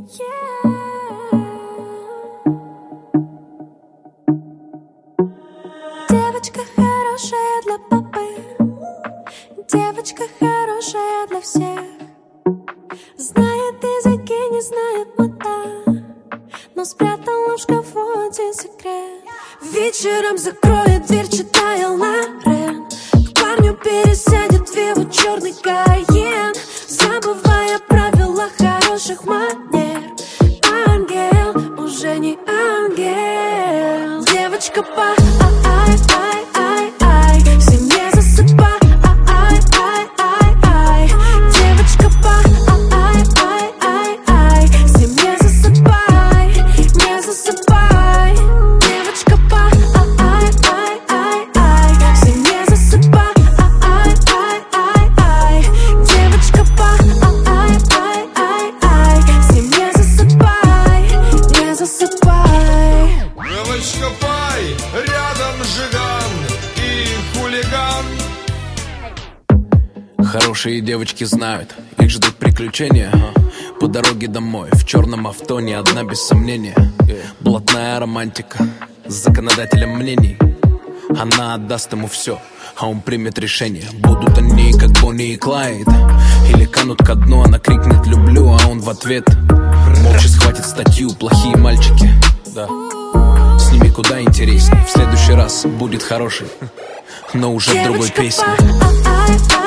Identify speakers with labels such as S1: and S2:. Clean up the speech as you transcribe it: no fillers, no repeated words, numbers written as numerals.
S1: Девочка хорошая для папы, девочка хорошая для всех. Знает языки, не знает мата, но спрятала в шкафу один секрет. Вечером закроет дверь, читая Лорен, к парню пересядет в его черный Кайен, забывая правила хороших манер. Ангел, уже не ангел. Девочка по ай-ай-ай-ай, в семье засыпай, ай-ай-ай-ай. Девочка по ай-ай-ай-ай, в семье засыпай, не засыпай. Девочка по ай-ай-ай-ай, в семье засыпай, ай-ай-ай-ай. Девочка по ай-ай-ай-ай, в семье засыпай, не засыпай.
S2: Девочка пай, рядом жиган и хулиган.
S3: Хорошие девочки знают, их ждут приключения. По дороге домой, в черном авто, ни одна без сомнения. Блатная романтика, с законодателем мнений. Она отдаст ему все, а он примет решение. Будут они как Бонни и Клайд, или канут ко дну, она крикнет «люблю», а он в ответ молча схватит статью «плохие мальчики». Да. С ними куда интересней. В следующий раз будет хороший, но уже в другой песне.